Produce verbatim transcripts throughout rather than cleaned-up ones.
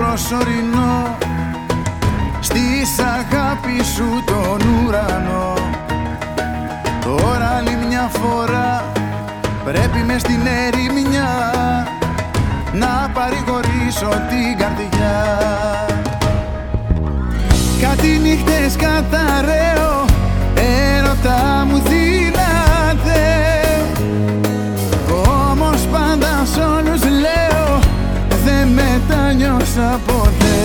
προσωρινό στις αγάπη σου τον ουρανό. Τώρα άλλη μια φορά πρέπει μες στην ερημιά να παρηγορήσω την καρδιά. Κάτι νύχτες καταραίω, έρωτα μου δίνατε, όμως πάντα σ' όλους λέω δεν μετάνιωσα ποτέ.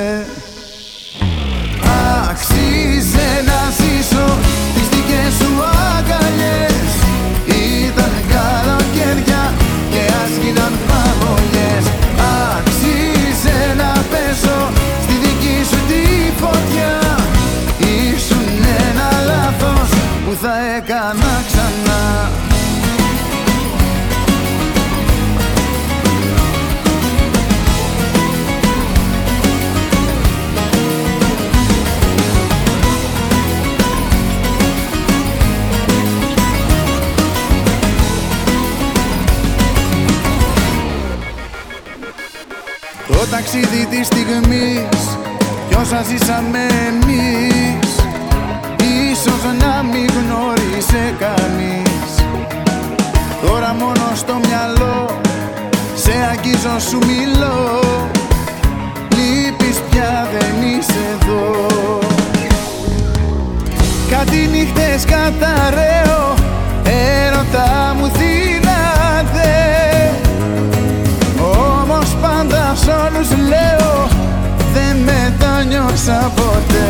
Άξιζε να ζήσω τις δικές σου αγκαλιές, ήταν καλοκαίρια και άσχηναν παγωνιές. Άξιζε να πέσω στη δική σου τη φωτιά, ήσουν ένα λάθος που θα έκανα ξανά. Το ταξίδι της στιγμής κι όσα ζήσαμε εμείς, ίσως να μην γνώρισε κανείς. Τώρα μόνο στο μυαλό σε αγγίζω, σου μιλώ, λείπεις πια, δεν είσαι εδώ. Κάτι νύχτες καταραίω, έρωτα μου δίνατε, όμως πάντα σ' όλους λέω δεν μετάνιωσα ποτέ.